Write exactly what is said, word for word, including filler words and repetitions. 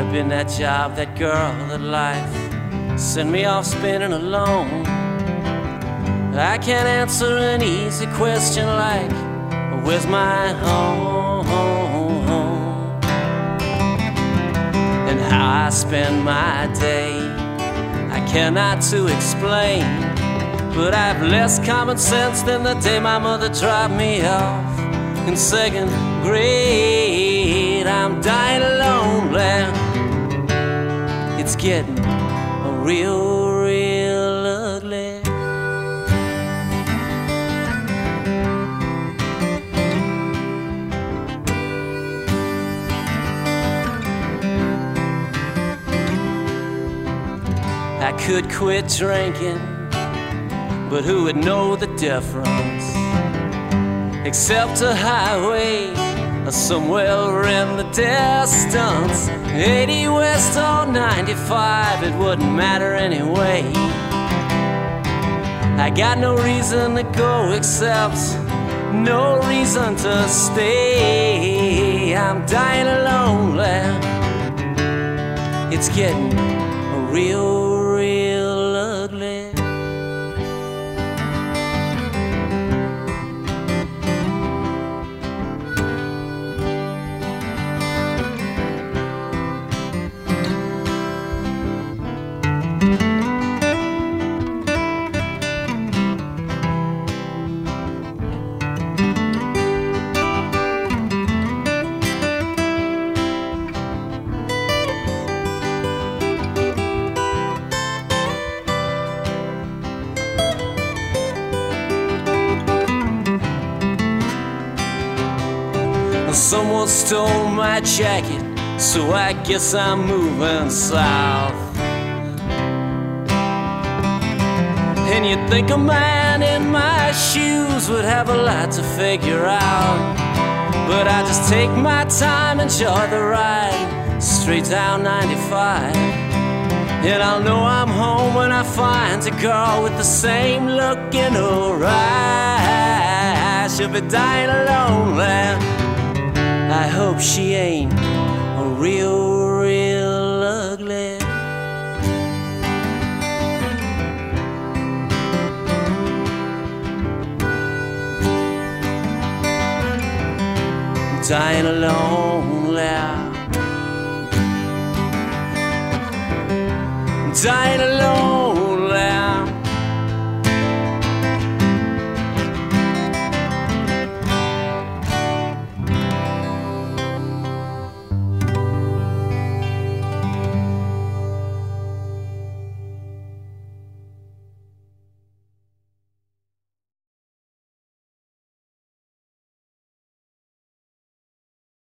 been that job, that girl, that life sent me off spinning alone. I can't answer an easy question like, where's my home? And how I spend my day, I cannot to explain. But I have less common sense than the day my mother dropped me off in second grade. I'm dying lonely. It's getting real, real ugly. I could quit drinking, but who would know the difference? Except a highway somewhere in the distance, eighty west or ninety-five, it wouldn't matter anyway. I got no reason to go except no reason to stay. I'm dying lonely. It's getting real, real ugly. Someone stole my jacket, so I guess I'm moving south. And you'd think a man in my shoes would have a lot to figure out, but I just take my time, enjoy the ride straight down ninety-five. And I'll know I'm home when I find a girl with the same look in her eyes. She'll be dying lonely. I hope she ain't real, real ugly. Dying lonely. Dying alone.